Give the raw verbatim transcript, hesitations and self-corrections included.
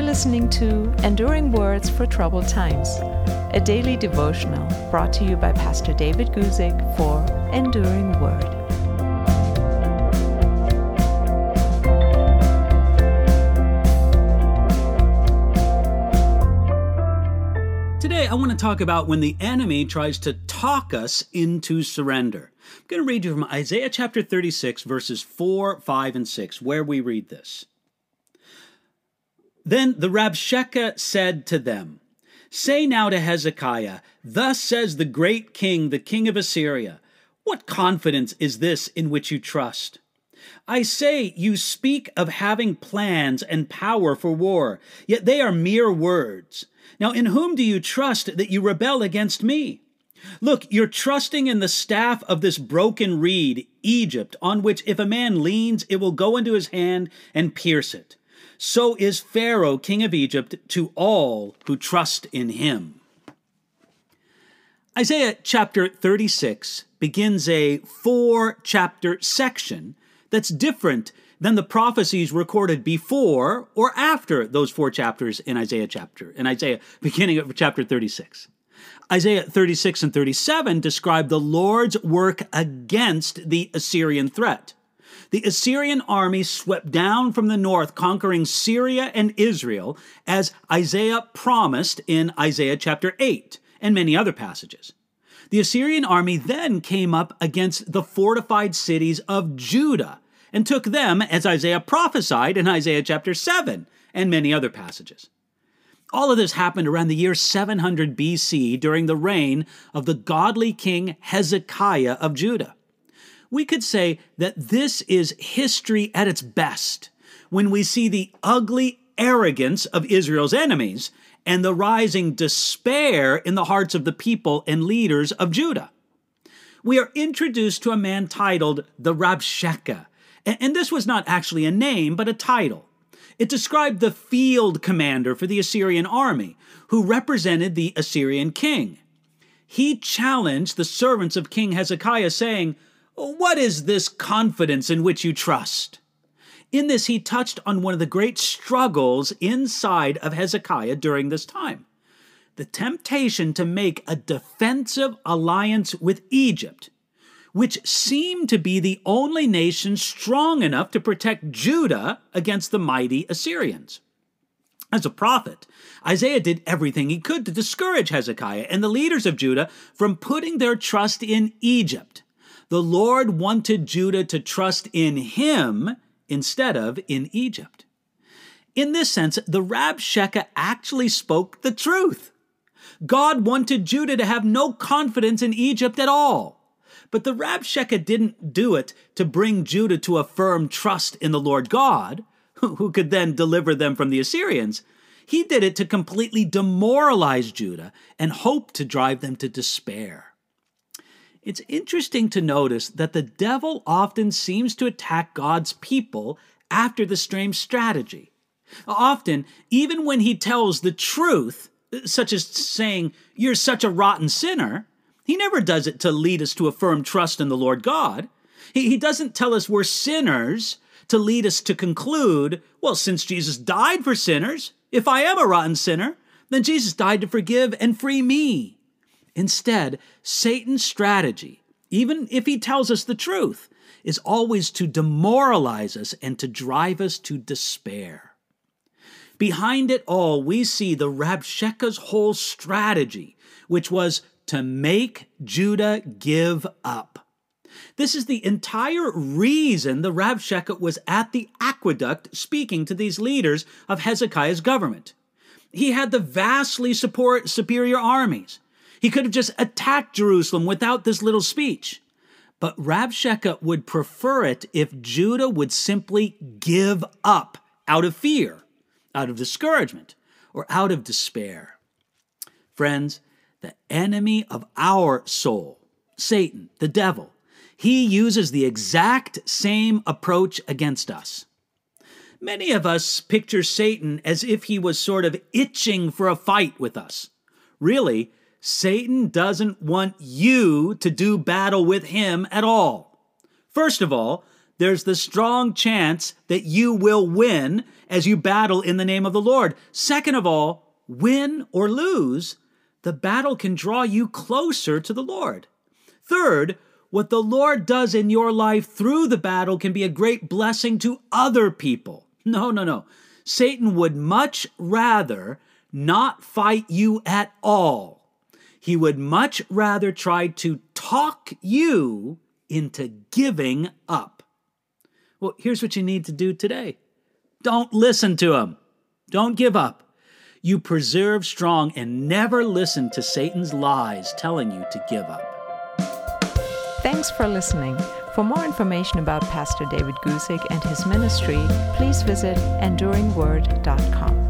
listening to Enduring Words for Troubled Times, a daily devotional brought to you by Pastor David Guzik for Enduring Word. Today, I want to talk about when the enemy tries to talk us into surrender. I'm going to read you from Isaiah chapter thirty-six, verses four, five, and six, where we read this. Then the Rabshakeh said to them, "Say now to Hezekiah, thus says the great king, the king of Assyria, what confidence is this in which you trust? I say, you speak of having plans and power for war, yet they are mere words. Now in whom do you trust that you rebel against me? Look, you're trusting in the staff of this broken reed, Egypt, on which if a man leans, it will go into his hand and pierce it. So is Pharaoh, king of Egypt, to all who trust in him." Isaiah chapter thirty-six begins a four-chapter section that's different than the prophecies recorded before or after those four chapters in Isaiah chapter, in Isaiah beginning of chapter thirty-six. Isaiah thirty-six and thirty-seven describe the Lord's work against the Assyrian threat. The Assyrian army swept down from the north, conquering Syria and Israel, as Isaiah promised in Isaiah chapter eight and many other passages. The Assyrian army then came up against the fortified cities of Judah and took them, as Isaiah prophesied in Isaiah chapter seven and many other passages. All of this happened around the year seven hundred B C during the reign of the godly king Hezekiah of Judah. We could say that this is history at its best when we see the ugly arrogance of Israel's enemies and the rising despair in the hearts of the people and leaders of Judah. We are introduced to a man titled the Rabshakeh, and this was not actually a name, but a title. It described the field commander for the Assyrian army, who represented the Assyrian king. He challenged the servants of King Hezekiah, saying, "What is this confidence in which you trust?" In this, he touched on one of the great struggles inside of Hezekiah during this time: the temptation to make a defensive alliance with Egypt, which seemed to be the only nation strong enough to protect Judah against the mighty Assyrians. As a prophet, Isaiah did everything he could to discourage Hezekiah and the leaders of Judah from putting their trust in Egypt. The Lord wanted Judah to trust in him instead of in Egypt. In this sense, the Rabshakeh actually spoke the truth. God wanted Judah to have no confidence in Egypt at all. But the Rabshakeh didn't do it to bring Judah to a firm trust in the Lord God, who could then deliver them from the Assyrians. He did it to completely demoralize Judah and hope to drive them to despair. It's interesting to notice that the devil often seems to attack God's people after the same strategy. Often, even when he tells the truth, such as saying, "You're such a rotten sinner," he never does it to lead us to a firm trust in the Lord God. He, he doesn't tell us we're sinners to lead us to conclude, well, since Jesus died for sinners, if I am a rotten sinner, then Jesus died to forgive and free me. Instead, Satan's strategy, even if he tells us the truth, is always to demoralize us and to drive us to despair. Behind it all, we see the Rabshakeh's whole strategy, which was to make Judah give up. This is the entire reason the Rabshakeh was at the aqueduct speaking to these leaders of Hezekiah's government. He had the vastly support, superior armies. He could have just attacked Jerusalem without this little speech. But Rabshakeh would prefer it if Judah would simply give up out of fear, out of discouragement, or out of despair. Friends, the enemy of our soul, Satan, the devil, he uses the exact same approach against us. Many of us picture Satan as if he was sort of itching for a fight with us. Really, Satan doesn't want you to do battle with him at all. First of all, there's the strong chance that you will win as you battle in the name of the Lord. Second of all, win or lose, the battle can draw you closer to the Lord. Third, what the Lord does in your life through the battle can be a great blessing to other people. No, no, no. Satan would much rather not fight you at all. He would much rather try to talk you into giving up. Well, here's what you need to do today. Don't listen to him. Don't give up. You preserve strong and never listen to Satan's lies telling you to give up. Thanks for listening. For more information about Pastor David Guzik and his ministry, please visit enduring word dot com.